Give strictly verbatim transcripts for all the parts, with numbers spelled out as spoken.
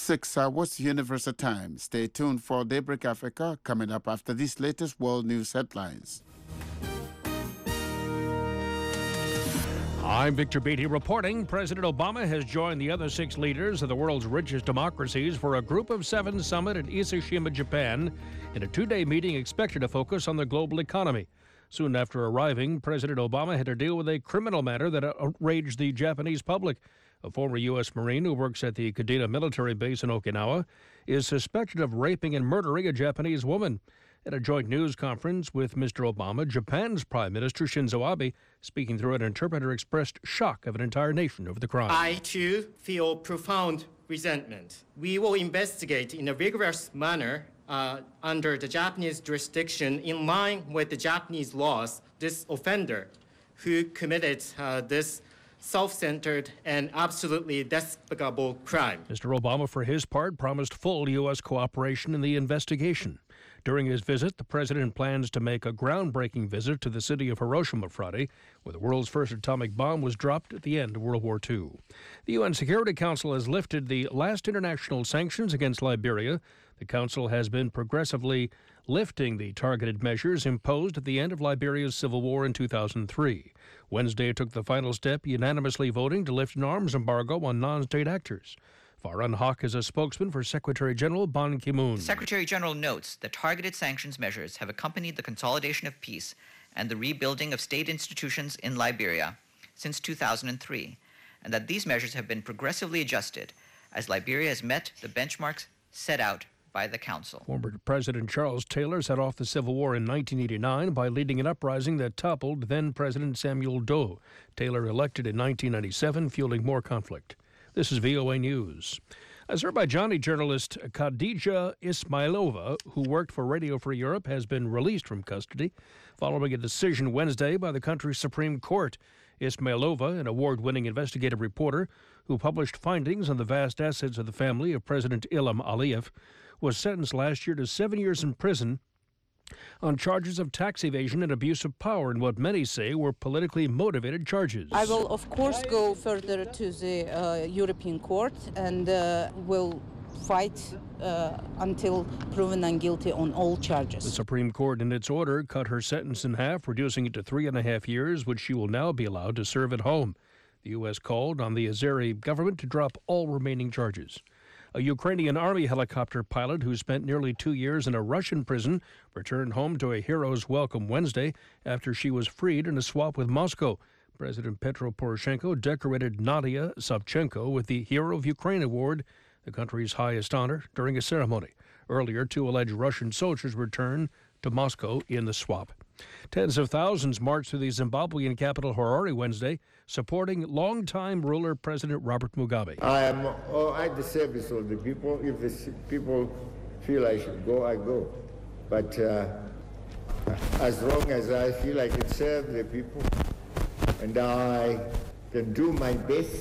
six hours Universal Time. Stay tuned for Daybreak Africa coming up after these latest world news headlines. I'm Victor Beatty reporting. President Obama has joined the other six leaders of the world's richest democracies for a Group of Seven summit in Ise-Shima, Japan, in a two-day meeting expected to focus on the global economy. Soon after arriving, President Obama had to deal with a criminal matter that outraged the Japanese public. A former U S Marine who works at the Kadena military base in Okinawa is suspected of raping and murdering a Japanese woman. At a joint news conference with Mister Obama, Japan's Prime Minister Shinzo Abe, speaking through an interpreter, expressed shock of an entire nation over the crime. I, too, feel profound resentment. We will investigate in a rigorous manner uh, under the Japanese jurisdiction in line with the Japanese laws this offender who committed uh, this self-centered and absolutely despicable crime. Mister Obama, for his part, promised full U S cooperation in the investigation. During his visit, the president plans to make a groundbreaking visit to the city of Hiroshima Friday, where the world's first atomic bomb was dropped at the end of World War Two. The U N Security Council has lifted the last international sanctions against Liberia. The Council has been progressively lifting the targeted measures imposed at the end of Liberia's civil war in two thousand three. Wednesday took the final step, unanimously voting to lift an arms embargo on non-state actors. Farhan Haq is a spokesman for Secretary General Ban Ki-moon. The Secretary General notes that targeted sanctions measures have accompanied the consolidation of peace and the rebuilding of state institutions in Liberia since two thousand three, and that these measures have been progressively adjusted as Liberia has met the benchmarks set out by the Council. Former President Charles Taylor set off the Civil War in nineteen eighty-nine by leading an uprising that toppled then-President Samuel Doe. Taylor elected in nineteen ninety-seven, fueling more conflict. This is V O A News. Azerbaijani journalist Khadija Ismailova, who worked for Radio Free Europe, has been released from custody following a decision Wednesday by the country's Supreme Court. Ismailova, an award-winning investigative reporter who published findings on the vast assets of the family of President Ilham Aliyev, was sentenced last year to seven years in prison on charges of tax evasion and abuse of power in what many say were politically motivated charges. I will, of course, go further to the uh, European Court and uh, will fight uh, until proven unguilty on all charges. The Supreme Court, in its order, cut her sentence in half, reducing it to three and a half years, which she will now be allowed to serve at home. The U S called on the Azeri government to drop all remaining charges. A Ukrainian army helicopter pilot who spent nearly two years in a Russian prison returned home to a hero's welcome Wednesday after she was freed in a swap with Moscow. President Petro Poroshenko decorated Nadia Savchenko with the Hero of Ukraine Award, the country's highest honor, during a ceremony. Earlier, two alleged Russian soldiers returned to Moscow in the swap. Tens of thousands marched through the Zimbabwean capital Harare Wednesday, supporting longtime ruler President Robert Mugabe. I am oh, at the service of the people. If the people feel I should go, I go. But uh, as long as I feel I can serve the people and I can do my best,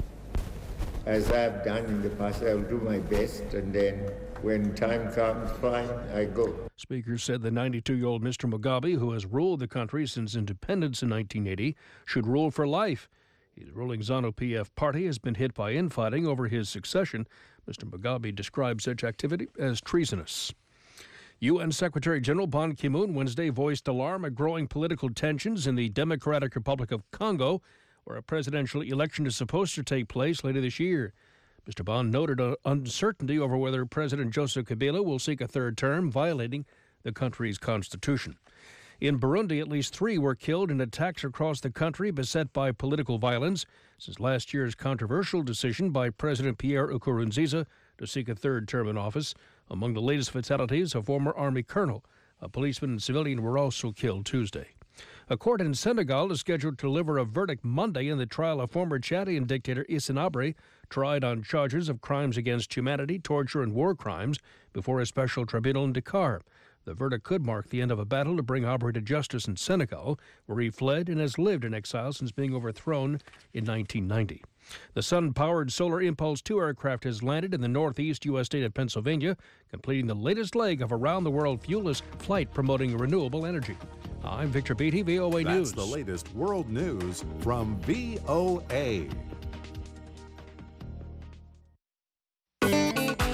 as I've done in the past, I will do my best, and then when time comes, fine, I go. Speaker said the ninety-two-year-old Mister Mugabe, who has ruled the country since independence in nineteen eighty, should rule for life. His ruling ZANU-P F party has been hit by infighting over his succession. Mister Mugabe described such activity as treasonous. U N Secretary General Ban Ki-moon Wednesday voiced alarm at growing political tensions in the Democratic Republic of Congo, where a presidential election is supposed to take place later this year. Mister Ban noted uh, uncertainty over whether President Joseph Kabila will seek a third term, violating the country's constitution. In Burundi, at least three were killed in attacks across the country beset by political violence since last year's controversial decision by President Pierre Nkurunziza to seek a third term in office. Among the latest fatalities, a former army colonel, a policeman and civilian were also killed Tuesday. A court in Senegal is scheduled to deliver a verdict Monday in the trial of former Chadian dictator Hissène Habré, tried on charges of crimes against humanity, torture, and war crimes before a special tribunal in Dakar. The verdict could mark the end of a battle to bring Habré to justice in Senegal, where he fled and has lived in exile since being overthrown in nineteen ninety. The Sun-powered Solar Impulse two aircraft has landed in the northeast U S state of Pennsylvania, completing the latest leg of around-the-world fuelless flight promoting renewable energy. I'm Victor Beatty, V O A That's News. That's the latest world news from V O A.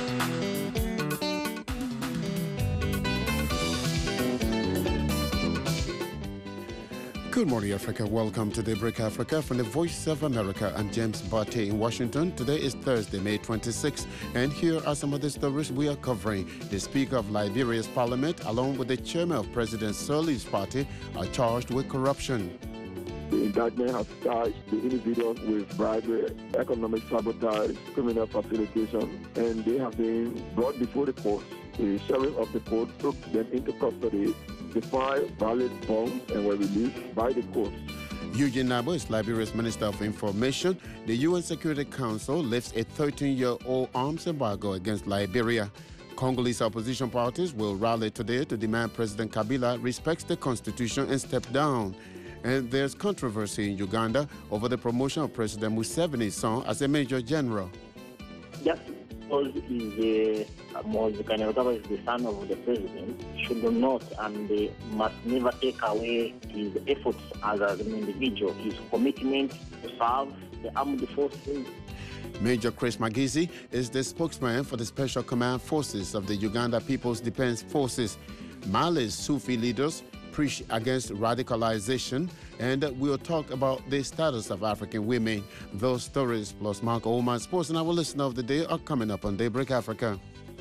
Good morning, Africa. Welcome to Daybreak Africa from the Voice of America. I'm James Barté in Washington. Today is Thursday, May twenty-sixth, and here are some of the stories we are covering. The Speaker of Liberia's Parliament, along with the Chairman of President Sirleaf's party, are charged with corruption. The indictment has charged the individuals with bribery, economic sabotage, criminal facilitation, and they have been brought before the court. The sheriff of the court took them into custody, defied valid bonds, and were released by the court. Eugene Nabo is Liberia's Minister of Information. The U N Security Council lifts a thirteen-year-old arms embargo against Liberia. Congolese opposition parties will rally today to demand President Kabila respects the constitution and step down. And there's controversy in Uganda over the promotion of President Museveni's son as a Major General. Just because is uh, Kainerugaba is the son of the president, should not and they must never take away his efforts as an individual, his commitment to serve the armed forces. Major Chris Magizi is the spokesman for the Special Command Forces of the Uganda People's Defense Forces. Mali's Sufi leaders preach against radicalization, and we'll talk about the status of African women. Those stories plus Mark Oman Sports and our listener of the day are coming up on Daybreak Africa.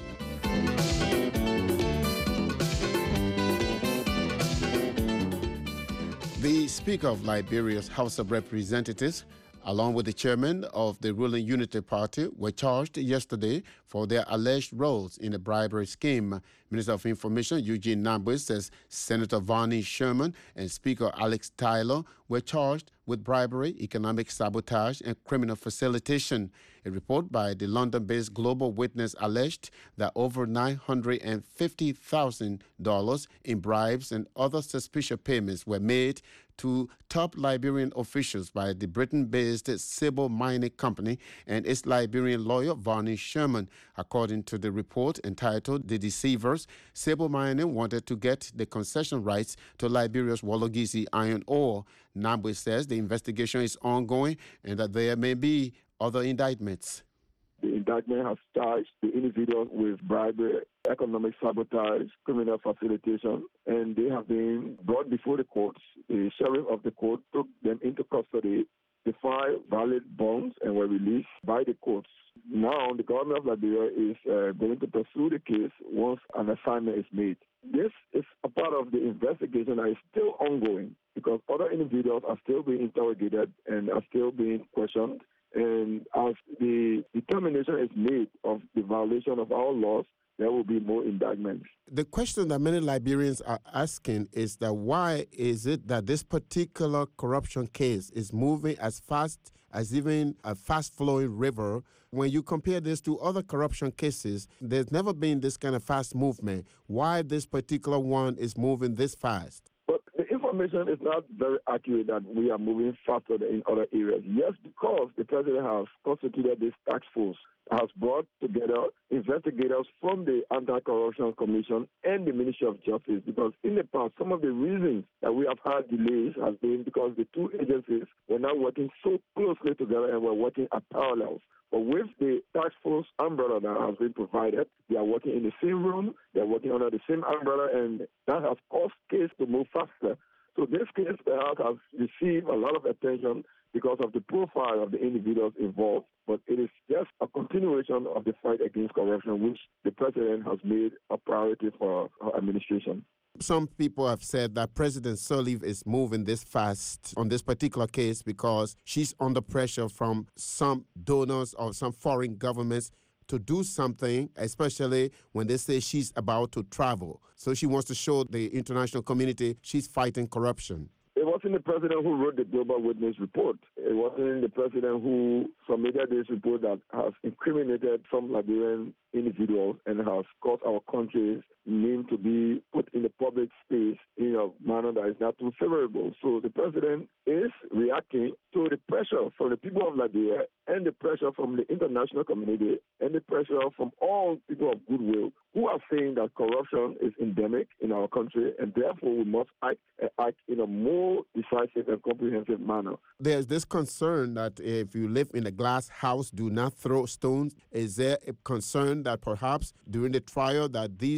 The Speaker of Liberia's House of Representatives, along with the chairman of the ruling Unity Party, were charged yesterday for their alleged roles in a bribery scheme. Minister of Information Eugene Nabo says Senator Varney Sherman and Speaker Alex Tyler were charged with bribery, economic sabotage, and criminal facilitation. A report by the London-based Global Witness alleged that over nine hundred fifty thousand dollars in bribes and other suspicious payments were made to top Liberian officials by the Britain-based Sable Mining Company and its Liberian lawyer, Varney Sherman. According to the report entitled The Deceivers, Sable Mining wanted to get the concession rights to Liberia's Wologisi iron ore. Nabwe says the investigation is ongoing and that there may be other indictments. The indictment has charged the individuals with bribery, economic sabotage, criminal facilitation, and they have been brought before the courts. The sheriff of the court took them into custody, defied valid bonds, and were released by the courts. Now, the government of Liberia is uh, going to pursue the case once an assignment is made. This is a part of the investigation that is still ongoing because other individuals are still being interrogated and are still being questioned. And as the determination is made of the violation of our laws, there will be more indictments. The question that many Liberians are asking is that why is it that this particular corruption case is moving as fast as even a fast-flowing river? When you compare this to other corruption cases, there's never been this kind of fast movement. Why this particular one is moving this fast? But the information is not very accurate that we are moving faster than in other areas. Yes, because the president has constituted this task force, has brought together investigators from the Anti-Corruption Commission and the Ministry of Justice, because in the past, some of the reasons that we have had delays has been because the two agencies were not working so closely together and were working at parallels. But with the task force umbrella that has been provided, they are working in the same room, they are working under the same umbrella, and that has caused case to move faster. So this case perhaps has received a lot of attention because of the profile of the individuals involved, but it is just a continuation of the fight against corruption, which the president has made a priority for our administration. Some people have said that President Sirleaf is moving this fast on this particular case because she's under pressure from some donors or some foreign governments to do something, especially when they say she's about to travel. So she wants to show the international community she's fighting corruption. It wasn't the president who wrote the Global Witness report. It wasn't the president who submitted this report that has incriminated some Liberian individuals and has caused our country's name to be put in the public space in a manner that is not too favorable. So the president is reacting to the pressure from the people of Liberia and the pressure from the international community and the pressure from all people of goodwill who are saying that corruption is endemic in our country and therefore we must act, act in a more decisive and comprehensive manner. There's this concern that if you live in a glass house, do not throw stones. Is there a concern that perhaps during the trial that these people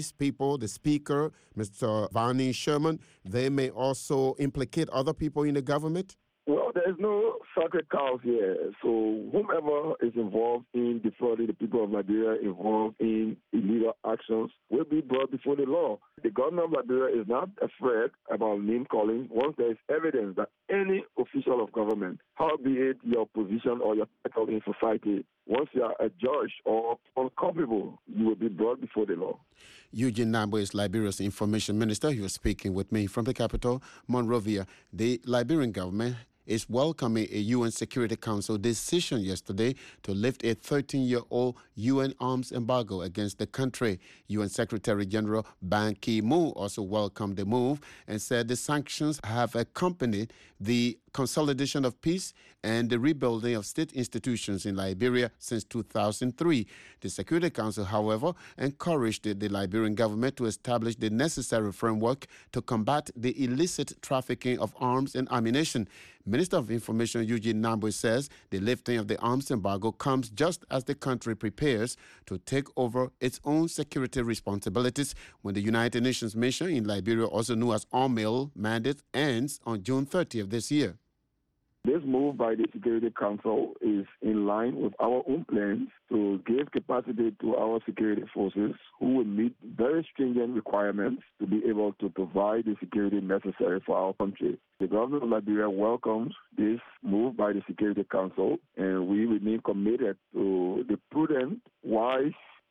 example, the Speaker, Mister Varney Sherman, they may also implicate other people in the government? Well, there's no sacred cows here. So whomever is involved in defrauding the people of Liberia, involved in illegal actions, will be brought before the law. The government of Liberia is not afraid about name calling once there is evidence that any official of government, howbeit your position or your title in society, once you are a judge or unculpable, you will be brought before the law. Eugene Nabo is Liberia's information minister. He was speaking with me from the capital, Monrovia. The Liberian government is welcoming a U N Security Council decision yesterday to lift a thirteen-year-old U N arms embargo against the country. U N Secretary General Ban Ki-moon also welcomed the move and said the sanctions have accompanied the consolidation of peace and the rebuilding of state institutions in Liberia since two thousand three. The Security Council, however, encouraged the, the Liberian government to establish the necessary framework to combat the illicit trafficking of arms and ammunition. Minister of Information Eugene Nambwe says the lifting of the arms embargo comes just as the country prepares to take over its own security responsibilities when the United Nations mission in Liberia, also known as UNMIL mandate, ends on June thirtieth this year. This move by the Security Council is in line with our own plans to give capacity to our security forces who will meet very stringent requirements to be able to provide the security necessary for our country. The government of Liberia welcomes this move by the Security Council, and we remain committed to the prudent, wise,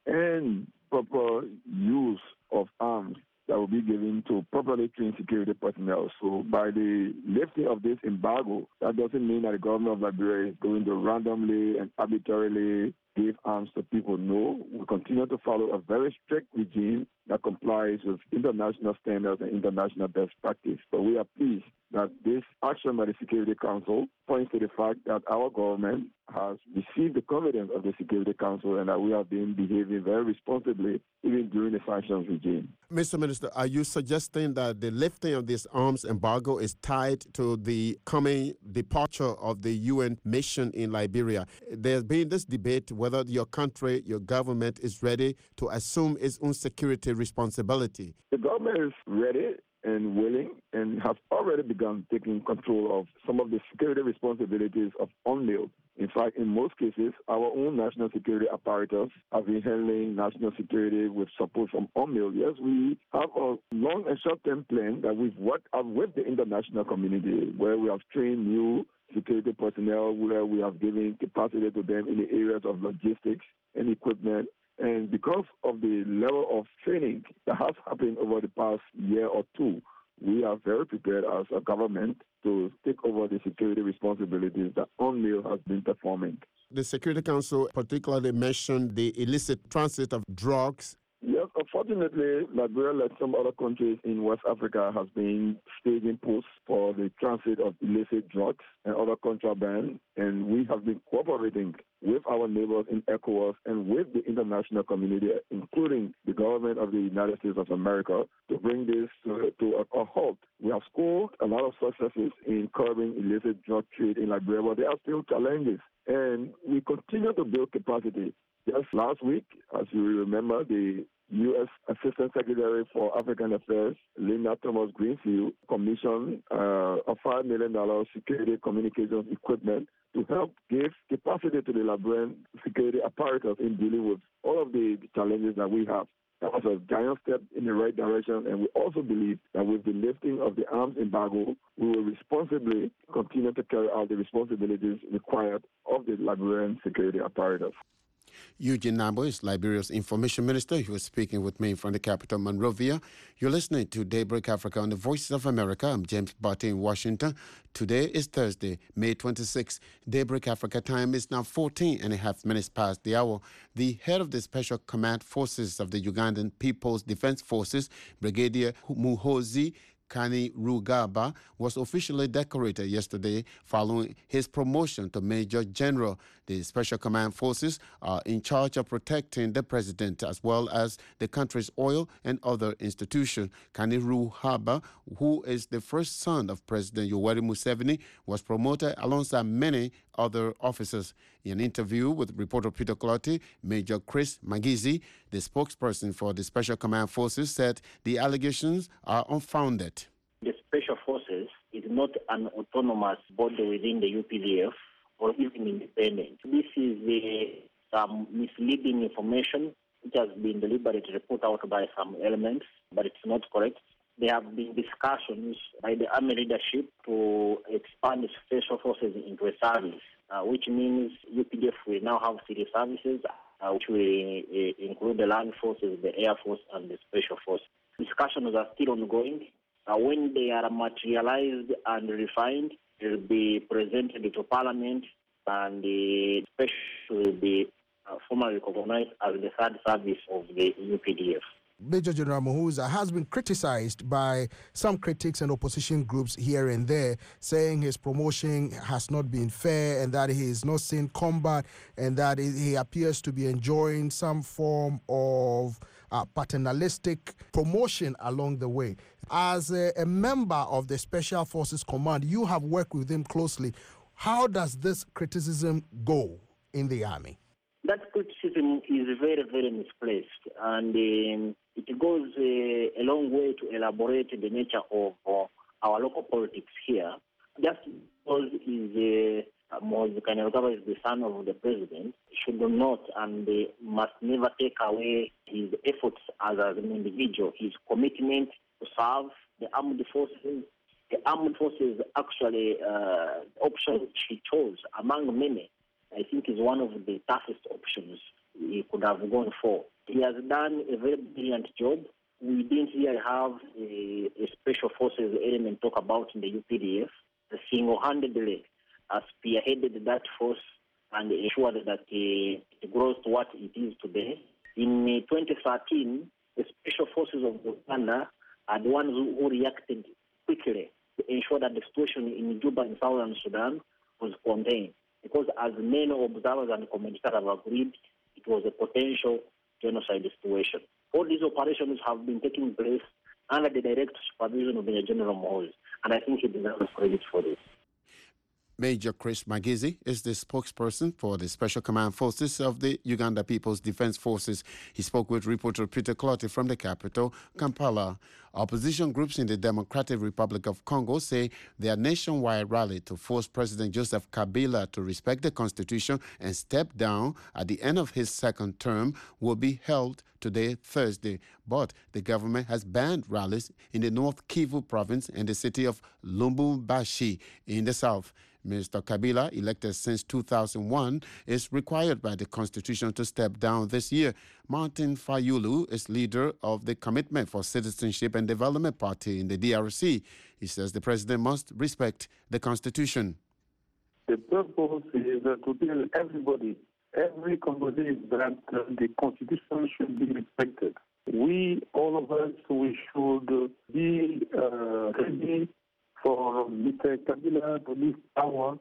and proper use of arms that will be given to properly trained security personnel. So by the lifting of this embargo, that doesn't mean that the government of Liberia is going to randomly and arbitrarily give arms to people. No, we continue to follow a very strict regime that complies with international standards and international best practice. But we are pleased that this action by the Security Council points to the fact that our government has received the confidence of the Security Council and that we have been behaving very responsibly even during the sanctions regime. Mister Minister, are you suggesting that the lifting of this arms embargo is tied to the coming departure of the U N mission in Liberia? There's been this debate whether your country, your government is ready to assume its own security responsibility. The government is ready and willing and have already begun taking control of some of the security responsibilities of UNMIL. In fact, in most cases, our own national security apparatus have been handling national security with support from UNMIL. Yes, we have a long and short-term plan that we've worked out with the international community, where we have trained new security personnel, where we have given capacity to them in the areas of logistics and equipment. And because of the level of training that has happened over the past year or two, we are very prepared as a government to take over the security responsibilities that UNMIL has been performing. The Security Council particularly mentioned the illicit transit of drugs. Yes, unfortunately, Liberia, like some other countries in West Africa, has been staging posts for the transit of illicit drugs and other contraband, and we have been cooperating with our neighbors in ECOWAS and with the international community, including the government of the United States of America, to bring this to, to a, a halt. We have scored a lot of successes in curbing illicit drug trade in Liberia, but there are still challenges, and we continue to build capacity. Just last week, as you remember, the U S Assistant Secretary for African Affairs, Linda Thomas Greenfield, commissioned uh, a five million dollars security communications equipment to help give capacity to the Liberian security apparatus in dealing with all of the challenges that we have. That was a giant step in the right direction, and we also believe that with the lifting of the arms embargo, we will responsibly continue to carry out the responsibilities required of the Liberian security apparatus. Eugene Nabo is Liberia's information minister. He was speaking with me from the capital, Monrovia. You're listening to Daybreak Africa on the Voices of America. I'm James Barty in Washington. Today is Thursday, May twenty-sixth. Daybreak Africa time is now fourteen and a half minutes past the hour. The head of the Special Command Forces of the Ugandan People's Defense Forces, Brigadier Muhoozi Kainerugaba, was officially decorated yesterday following his promotion to Major General. The Special Command Forces are in charge of protecting the president as well as the country's oil and other institutions. Kainerugaba, who is the first son of President Yoweri Museveni, was promoted alongside many other officers. In an interview with reporter Peter Clottey, Major Chris Magizi, the spokesperson for the Special Command Forces, said the allegations are unfounded. The Special Forces is not an autonomous body within the U P D F or even independent. This is uh, some misleading information which has been deliberately put out by some elements, but it's not correct. There have been discussions by the Army leadership to expand the Special Forces into a service, uh, which means U P D F will now have civil services, uh, which will uh, include the land forces, the air force, and the Special Force. Discussions are still ongoing. Uh, when they are materialized and refined, they will be presented to Parliament, and the Special will be uh, formally recognized as the third service of the U P D F. Major General Muhooza has been criticized by some critics and opposition groups here and there, saying his promotion has not been fair and that he is not seen combat and that he appears to be enjoying some form of uh, paternalistic promotion along the way. As a, a member of the Special Forces Command, you have worked with him closely. How does this criticism go in the Army? That criticism is very, very misplaced, and um, it goes uh, a long way to elaborate the nature of uh, our local politics here. Just because is uh, Moise Kainerugaba is the son of the president, should not and uh, must never take away his efforts as an individual, his commitment to serve the armed forces. The armed forces actually uh, option he chose among many, I think, is one of the toughest options he could have gone for. He has done a very brilliant job. We didn't really have a, a Special Forces element talk about in the U P D F. The single-handedly has spearheaded that force and ensured that uh, it grows to what it is today. In uh, twenty thirteen, the Special Forces of Uganda are the ones who, who reacted quickly to ensure that the situation in Juba in southern Sudan was contained. Because as many observers and commentators have agreed, it was a potential genocide situation. All these operations have been taking place under the direct supervision of Major General Muhooza, and I think he deserves credit for this. Major Chris Magizi is the spokesperson for the Special Command Forces of the Uganda People's Defense Forces. He spoke with reporter Peter Clottey from the capital, Kampala. Opposition groups in the Democratic Republic of Congo say their nationwide rally to force President Joseph Kabila to respect the Constitution and step down at the end of his second term will be held today, Thursday. But the government has banned rallies in the North Kivu province and the city of Lubumbashi in the south. Mister Kabila, elected since two thousand one, is required by the Constitution to step down this year. Martin Fayulu is leader of the Commitment for Citizenship and Development Party in the D R C. He says the president must respect the Constitution. The purpose is uh, to tell everybody, every Congolese, that uh, the Constitution should be respected. We, all of us, we should be uh, ready for Mister Kabila to leave power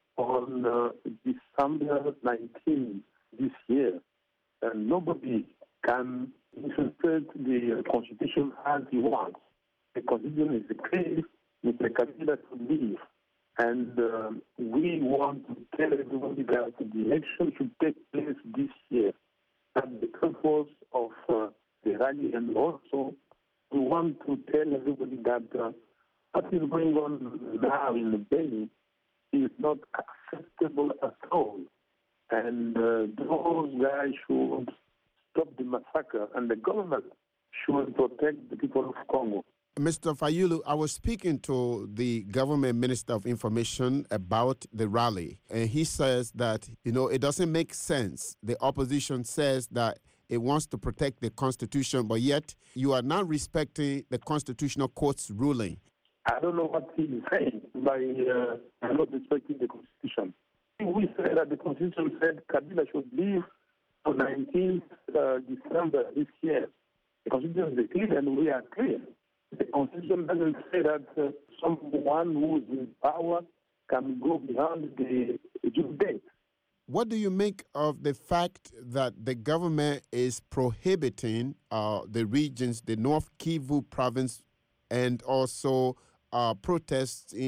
on uh, December nineteenth this year. And nobody can interpret the Constitution as he wants. The Constitution is clear, Mister Kabila to leave. And uh, we want to tell everybody that the election should take place this year. That's the purpose of uh, the rally. And also, we want to tell everybody that uh, what is going on now in Beni is not acceptable at all. And uh, those guys should stop the massacre, and the government should protect the people of Congo. Mister Fayulu, I was speaking to the government minister of information about the rally, and he says that, you know, it doesn't make sense. The opposition says that it wants to protect the Constitution, but yet you are not respecting the Constitutional Court's ruling. I don't know what he's saying by uh, not respecting the Constitution. We said that the Constitution said Kabila should leave on nineteenth uh, December this year. The Constitution is clear and we are clear. The Constitution doesn't say that uh, someone who is in power can go beyond the due date. What do you make of the fact that the government is prohibiting uh, the regions, the North Kivu province, and also uh, protests in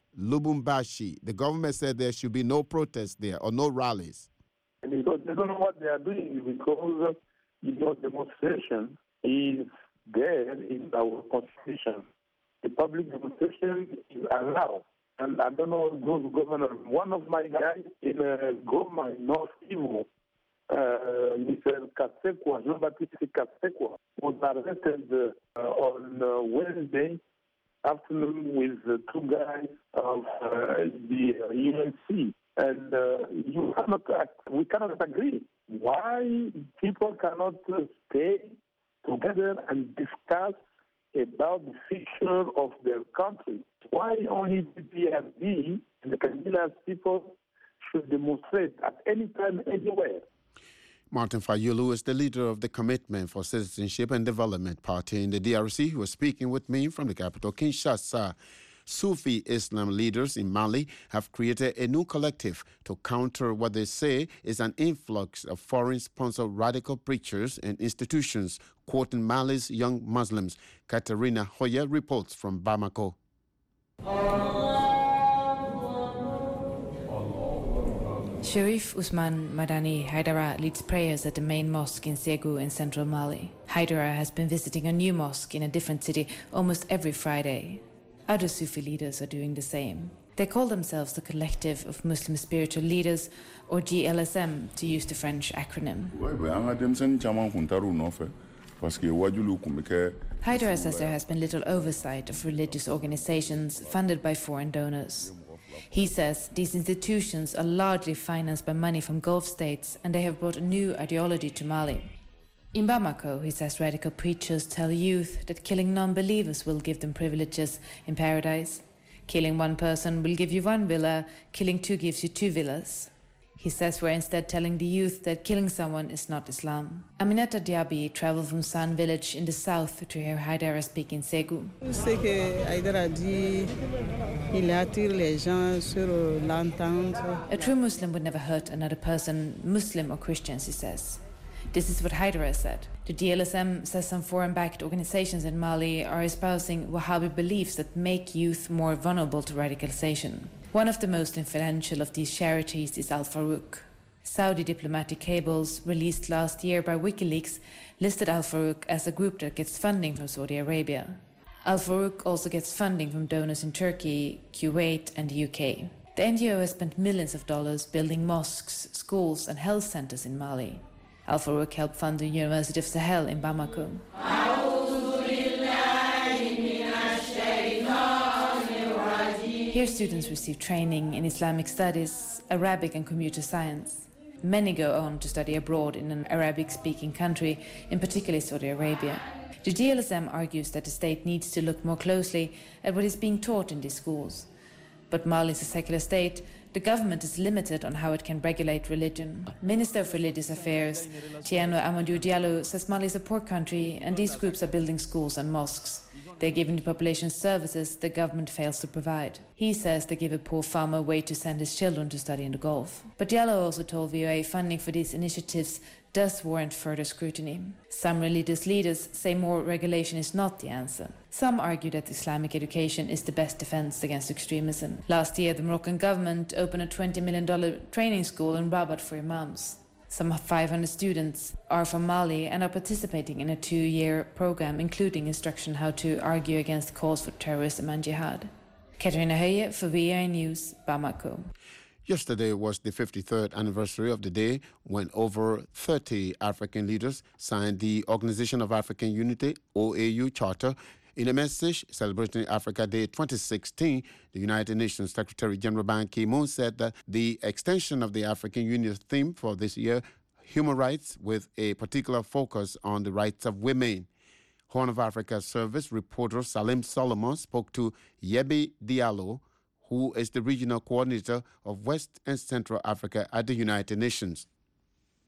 Lubumbashi. The government said there should be no protests there or no rallies. Because they don't know what they are doing, because you know, demonstration is there in our constitution. The public demonstration is allowed. And I don't know those governors. One of my guys in uh, Goma, North Kivu, uh, Mister Kasekwa, Jean-Baptiste Kasekwa, was arrested uh, on uh, Wednesday afternoon with uh, two guys of uh, the uh, U N C. And uh, you cannot, we cannot agree. Why people cannot uh, stay together and discuss about the future of their country? Why only the P P R D and the Kabila's people should demonstrate at any time, anywhere? Martin Fayulu is the leader of the Commitment for Citizenship and Development Party in the D R C, who was speaking with me from the capital, Kinshasa. Sufi Islam leaders in Mali have created a new collective to counter what they say is an influx of foreign-sponsored radical preachers and institutions, quoting Mali's young Muslims. Katerina Hoya reports from Bamako. Sharif Usman Madani Haidara leads prayers at the main mosque in Ségou in central Mali. Haidara has been visiting a new mosque in a different city almost every Friday. Other Sufi leaders are doing the same. They call themselves the Collective of Muslim Spiritual Leaders, or G L S M, to use the French acronym. Haidara says there has been little oversight of religious organizations funded by foreign donors. He says these institutions are largely financed by money from Gulf states, and they have brought a new ideology to Mali. In Bamako, he says radical preachers tell youth that killing non-believers will give them privileges in paradise. Killing one person will give you one villa, killing two gives you two villas. He says we're instead telling the youth that killing someone is not Islam. Aminata Diaby traveled from San village in the south to hear Haidara speak in Ségou. A true Muslim would never hurt another person, Muslim or Christians, he says. This is what Haidara said. The D L S M says some foreign-backed organizations in Mali are espousing Wahhabi beliefs that make youth more vulnerable to radicalization. One of the most influential of these charities is Al Farouk. Saudi diplomatic cables released last year by WikiLeaks listed Al Farouk as a group that gets funding from Saudi Arabia. Al Farouk also gets funding from donors in Turkey, Kuwait and the U K. The N G O has spent millions of dollars building mosques, schools and health centers in Mali. Al Farouk helped fund the University of Sahel in Bamako. Here students receive training in Islamic studies, Arabic and computer science. Many go on to study abroad in an Arabic-speaking country, in particular Saudi Arabia. The D L S M argues that the state needs to look more closely at what is being taught in these schools. But Mali is a secular state. The government is limited on how it can regulate religion. Minister of Religious Affairs, Tiano Amadou Diallo, says Mali is a poor country and these groups are building schools and mosques. They're giving the population services the government fails to provide. He says they give a poor farmer a way to send his children to study in the Gulf. But Diallo also told V O A funding for these initiatives does warrant further scrutiny. Some religious leaders say more regulation is not the answer. Some argue that Islamic education is the best defense against extremism. Last year, the Moroccan government opened a twenty million dollars training school in Rabat for imams. Some five hundred students are from Mali and are participating in a two-year program, including instruction how to argue against calls for terrorism and jihad. Katarina Höje for V O A News, Bamako. Yesterday was the fifty-third anniversary of the day when over thirty African leaders signed the Organization of African Unity, O A U, Charter. In a message celebrating Africa Day twenty sixteen, the United Nations Secretary General Ban Ki-moon said that the extension of the African Union theme for this year, human rights, with a particular focus on the rights of women. Horn of Africa Service reporter Salim Solomon spoke to Yebi Diallo, who is the regional coordinator of West and Central Africa at the United Nations.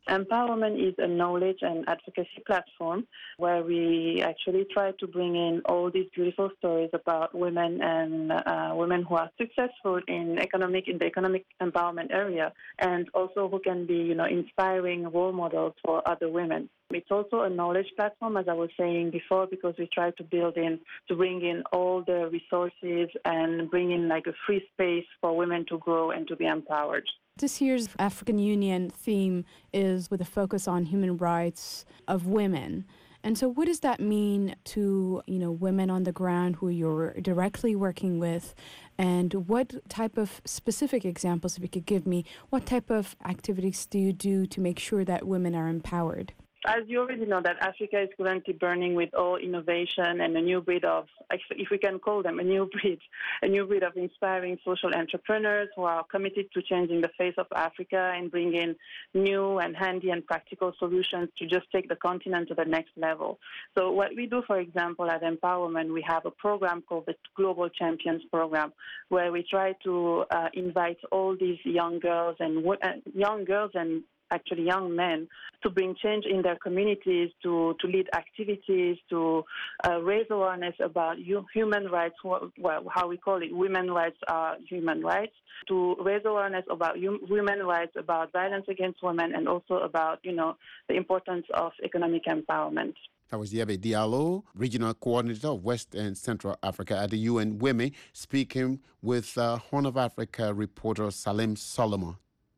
Empowerment is a knowledge and advocacy platform where we actually try to bring in all these beautiful stories about women and uh, women who are successful in economic in the economic empowerment area, and also who can be, you know, inspiring role models for other women. It's also a knowledge platform, as I was saying before, because we try to build in, to bring in all the resources and bring in like a free space for women to grow and to be empowered. This year's African Union theme is with a focus on human rights of women. And so what does that mean to, you know, women on the ground who you're directly working with? And what type of specific examples, if you could give me, what type of activities do you do to make sure that women are empowered? As you already know, that Africa is currently burning with all innovation and a new breed of, if we can call them a new breed, a new breed of inspiring social entrepreneurs who are committed to changing the face of Africa and bringing new and handy and practical solutions to just take the continent to the next level. So what we do, for example, at Empowerment, we have a program called the Global Champions Program, where we try to uh, invite all these young girls and uh, young girls and actually young men, to bring change in their communities, to, to lead activities, to uh, raise awareness about human rights, well, how we call it, women rights are human rights, to raise awareness about women rights, about violence against women, and also about, you know, the importance of economic empowerment. That was Yebe Diallo, Regional Coordinator of West and Central Africa at the U N Women, speaking with uh, Horn of Africa reporter Salim Solomon.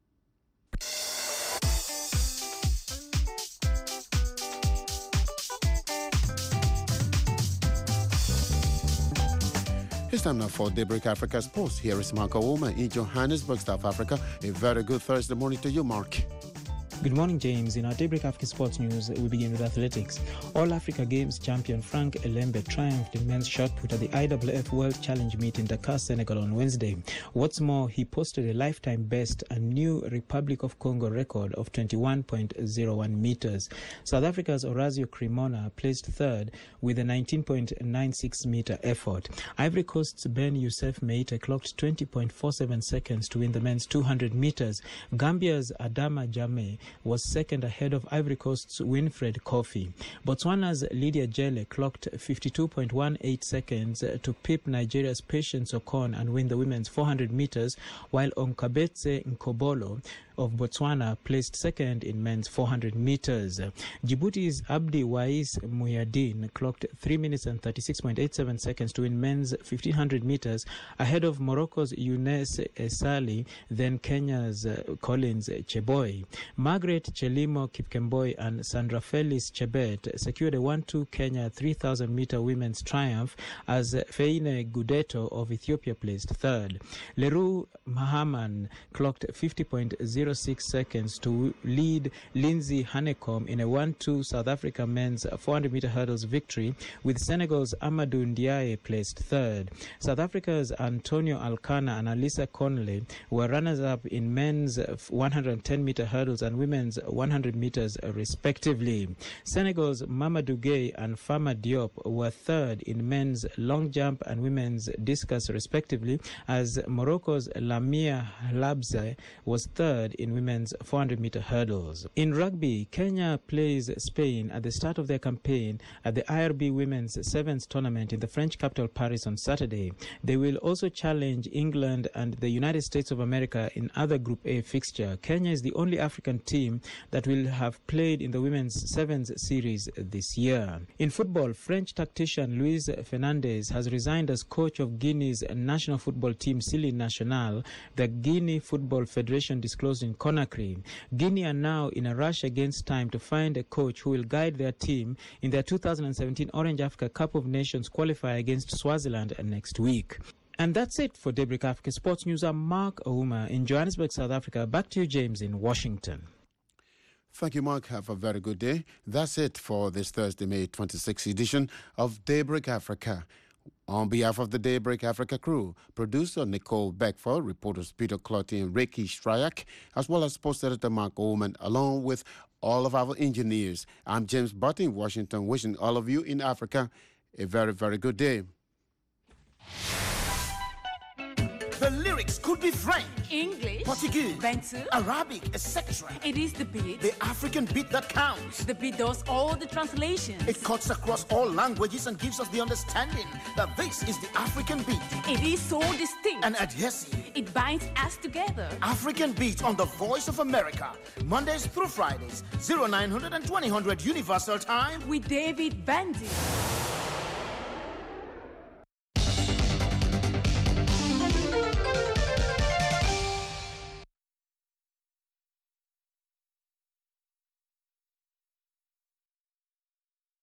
It's time now for Daybreak Africa Sports. Here is Mark Owoma in Johannesburg, South Africa. A very good Thursday morning to you, Mark. Good morning, James. In our Daybreak Africa Sports news, we begin with athletics. All Africa Games champion Frank Elembe triumphed in men's shot put at the I W F World Challenge meet in Dakar, Senegal on Wednesday. What's more, he posted a lifetime best and new Republic of Congo record of twenty-one point oh one meters. South Africa's Orazio Cremona placed third with a nineteen point nine six meter effort. Ivory Coast's Ben Youssef Meite clocked twenty point four seven seconds to win the men's two hundred meters. Gambia's Adama Jammeh was second ahead of Ivory Coast's Winfred Kofi. Botswana's Lydia Jele clocked fifty-two point one eight seconds to pip Nigeria's Patience Okon and win the women's four hundred meters, while Onkabetse Nkobolo of Botswana placed second in men's four hundred meters. Djibouti's Abdi Wais Muyadin clocked three minutes and thirty-six point eight seven seconds to win men's fifteen hundred meters, ahead of Morocco's Younes Esali, then Kenya's uh, Collins Cheboy. Margaret Chelimo Kipkemboi and Sandra Felis Chebet secured a one two Kenya three thousand meter women's triumph, as Feine Gudeto of Ethiopia placed third. Leroux Mahaman clocked fifty point oh six seconds to lead Lindsay Hanekom in a one two South Africa men's four hundred meter hurdles victory, with Senegal's Amadou Ndiaye placed third. South Africa's Antonio Alcana and Alisa Connolly were runners-up in men's one hundred ten meter hurdles and women's one hundred meters respectively. Senegal's Mamadou Gueye and Fama Diop were third in men's long jump and women's discus respectively, as Morocco's Lamia Labze was third in women's four hundred meter hurdles. In rugby, Kenya plays Spain at the start of their campaign at the I R B Women's Sevens tournament in the French capital Paris on Saturday. They will also challenge England and the United States of America in other Group A fixture. Kenya is the only African team that will have played in the Women's Sevens series this year. In football, French tactician Luis Fernandez has resigned as coach of Guinea's national football team Sili National, the Guinea Football Federation disclosed in Conakry. Guinea are now in a rush against time to find a coach who will guide their team in their two thousand seventeen Orange Africa Cup of Nations qualifier against Swaziland next week. And that's it for Daybreak Africa Sports News. I'm Mark Ouma in Johannesburg, South Africa. Back to you, James, in Washington. Thank you, Mark. Have a very good day. That's it for this Thursday, May twenty-sixth edition of Daybreak Africa. On behalf of the Daybreak Africa crew, producer Nicole Beckford, reporters Peter Clotty and Ricky Stryak, as well as sports editor Mark Oman, along with all of our engineers. I'm James Butt in Washington, wishing all of you in Africa a very, very good day. The lyrics lyrics could be French, English, Portuguese, Bantu, Arabic, et cetera. It is the beat. The African beat that counts. The beat does all the translations. It cuts across all languages and gives us the understanding that this is the African beat. It is so distinct and adhesive. It binds us together. African beat on the Voice of America, Mondays through Fridays, oh nine hundred and twenty hundred Universal Time with David Bandy.